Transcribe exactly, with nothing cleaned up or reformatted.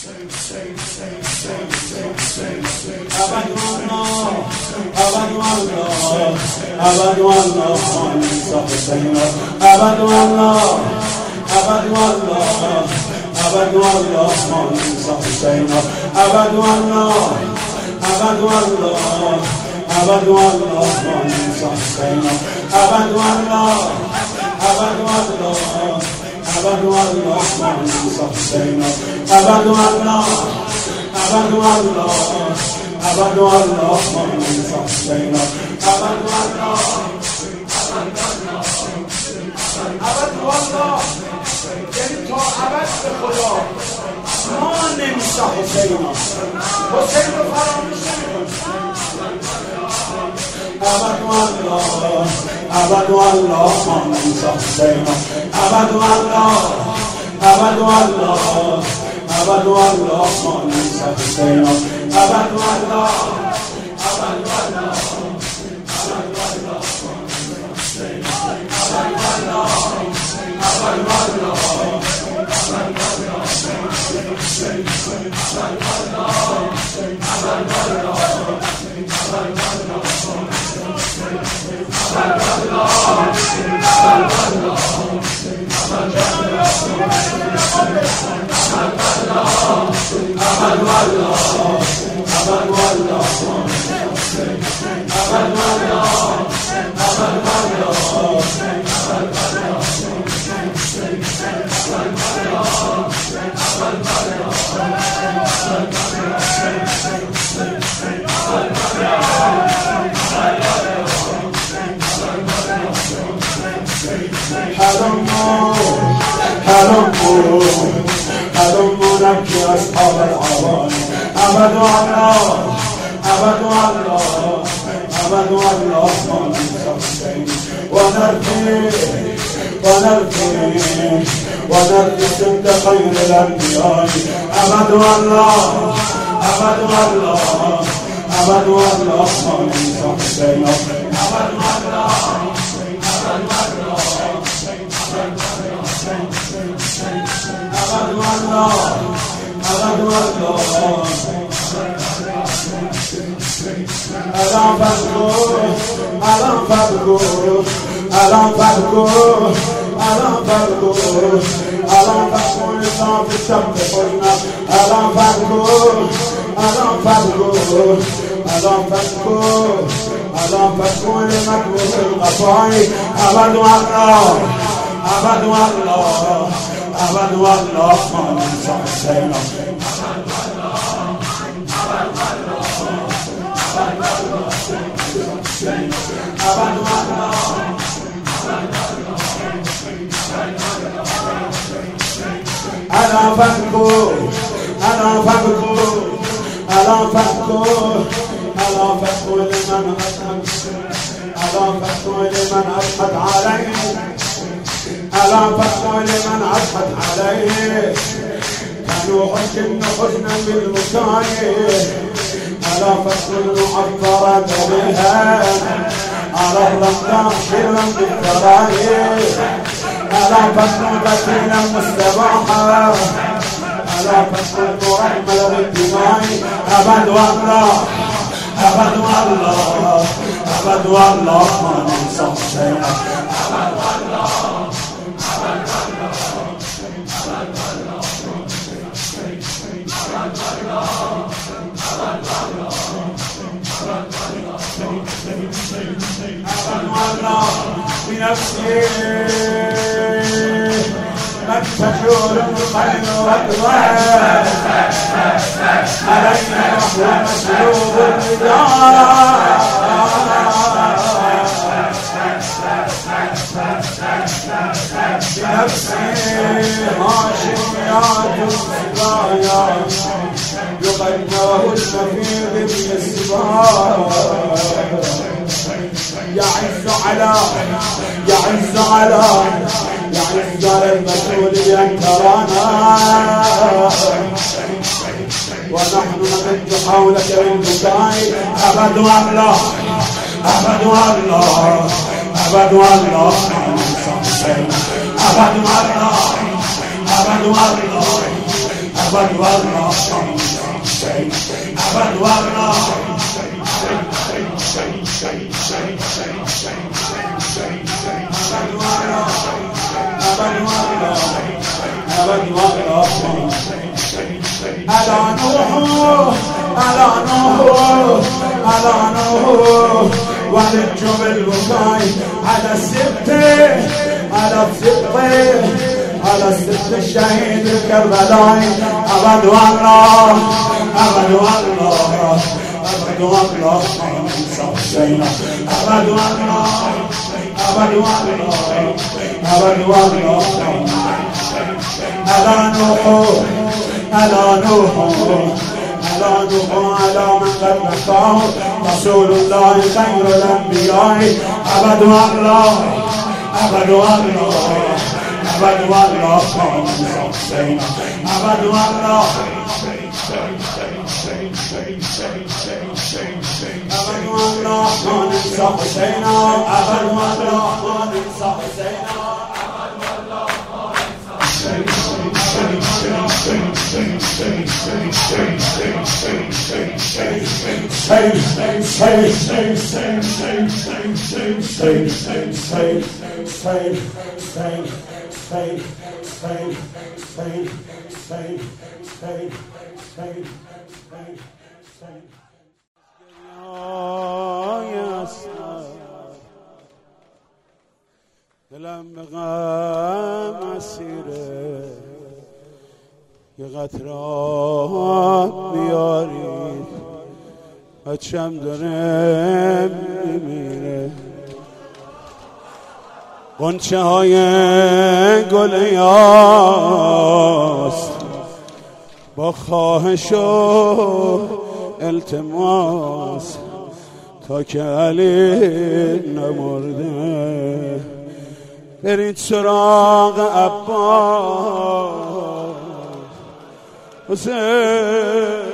أبد والله صح سينا أبد والله أبد والله أبد والله صح سينا أبد والله أبد والله أبد والله صح سينا أبد والله أبد والله أبد والله صح سينا أبد والله أبد والله أبد والله صح سينا أبد والله أبد والله یعنی تا ابد به خدا ما نمیشه حسینا حسین رو فراموش نمی‌کنیم أبد والله أبد والله صح حسینا أبد والله أبد والله أبد والله صح حسینا أبد والله أبد والله حرمونك يا أصحاب العوالي أبد والله أبد والله أبد والله ما ننسى ونرجي ونرجي ونرجي سنت خير الأنبياء أبد والله أبد والله أبد والله ما ننسى حسين أبد والله أبد والله أبد والله أبد والله ألم فذكر ألم فذكر ألم فذكر ألم فذكر ألم فذكر لسان في الشمس قلنا ألم فذكر ألم فذكر ألم فذكر ألم فذكر لمكروه القصائد أبد والله أبد والله أبد والله ما ننسى حسينا أبد والله أبد والله أبد والله أنا فذكر أنا فذكر أنا فذكر أنا فذكر لمن أشهد أنا فذكر لمن أشهد عليه ألا فذكر لمن أشهد عليه كانوا حزن حزنا بالمكان ألا فذكر معبرة بها على الرمضان شرا بالكراهي ألا فذكر بكينا مستباحا ألا فذكر رحمة بالدماء أبد والله أبد والله أبد والله ما ننسى شيئا أبد والله بنفسي قد تشور القلب والضعف علي وهو مسلوب الرجال بنفسي هاشميات السبايا يقدره الشفيع بالسبايا يعز على يعز على يعز على المسؤول ينكرنا ونحن نمد حولك بالبكاء أبد والله أبد والله أبد والله أبد والله أبد والله ابد والله ابد والله على نوح على نوح على نوح ونجم الوقاي على السبتة على السبتة على السبتة الشهيد الكربلاي أبد والله أبد والله أبد والله حسين أبد والله أبد والله أبد والله على نوح على نوح على نوح على من قد نفاه رسول الله خير الأنبياء أبد والله أبد والله أبد والله حسين أبد والله أبد والله ما ننسى حسينا أبد والله ما ننسى حسينا دلم به غم اسیره یه قطره آب بیارید بچم داره میمیره غنچه های گل یاس با خواهش و التماس تا که علی نمرده برید سراغ عباس حسین